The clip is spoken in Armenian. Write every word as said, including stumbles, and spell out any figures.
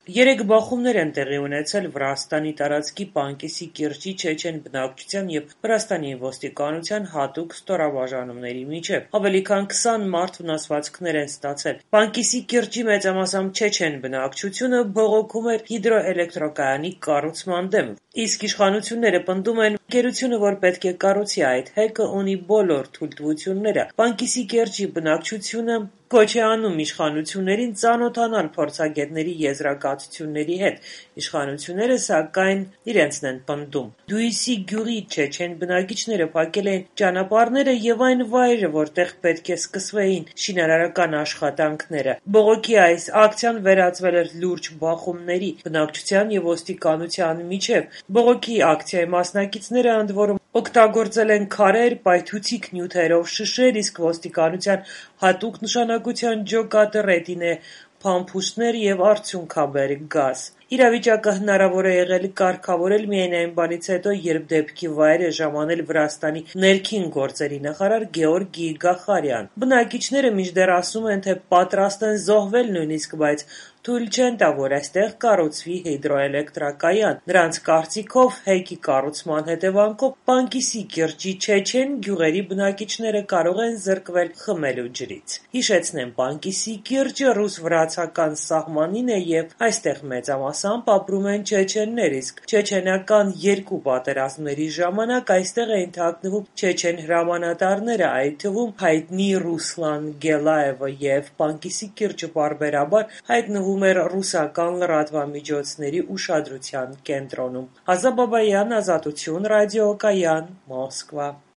Երեք բախումներ են տեղի ունեցել Վրաստանի տարածքի Պանկիսի կիրճի չեչեն բնակչության և Վրաստանի ոստիկանության հատուկ ստորաբաժանումների միջև: Ավելի քան քսան մարդ վնասվածքներ են ստացել: Պանկիսի կիրճի մեծամասամբ չեչեն բնակչությունը բողոքում էր հիդրոէլեկտրակայանի կառուցման դեմ, իսկ իշխանությունները պնդում են, որ ընկերությունը, որ պետք է կառուցի այդ հեկը, ունի բոլոր թույլտվությունները: Պանկիսի կիրճի բնակչությունը կոչ է անում իշխանություններին ծանոթանալ փորձագետների եզրակացությունների հետ, իշխանությունները, սակայն, իրենցն են պնդում: Դուիսի գյուղի չեչեն բնակիչները փակել էին ճանապարհները և այն վայրը, որտեղ պետք է սկսվեին շինարարական աշխատանքները: Բողոքի այս ակցիան վերածվել էր լուրջ բախումների՝ բնակչության և ոստիկանության միջև: Բողոքի ակցիայի մասնակիցները ընդ որում օգտագործել են քարեր, պայթուցիկ նյութերով շշեր, իսկ ոստիկանության հատուկ նշանակության ջոկատ, ռետինե փամփուշտներ և արցունքաբեր գազ: Իրավիճակը հնարավոր է եղել կարգավորել միայն այն բանից հետո, երբ դեպքի վայր է ժամանել Վրաստանի ներքին գործերի նախարար Գեորգի Գախարյան: Բնակիչները մինչդեռ ասում են, թե պատրաստ են զոհվել նույնիսկ, բայց թույլ չեն տա, որ այստեղ կառուցվի հիդրոէլեկտրակայան: Նրանց կարծիքով, հեկի կառուցման հետևանքով Պանկիսի կիրճի չեչեն գյուղերի բնակիչները կարող են զրկվել խմելու ջրից: Հիշեցնենք, Պանկիսի կիրճը ռուս-վրացական սահմանին է և այստեղ մեծամասամբ ապրում են չեչեններ, իսկ չեչենական երկու պատերազմների ժամանակ այստեղ էին թաքնվում չեչեն հրամանատարները, այդ թվում հայտնի Ռուսլան Գելաևը, և Պանկիսի կիրճը պարբերաբար հայտնվում էր ռուսական լրատվամիջոցների ուշադրության կենտրոնում: Ազա Բաբայան, Ազատություն ռադիոկայան, Մոսկվա: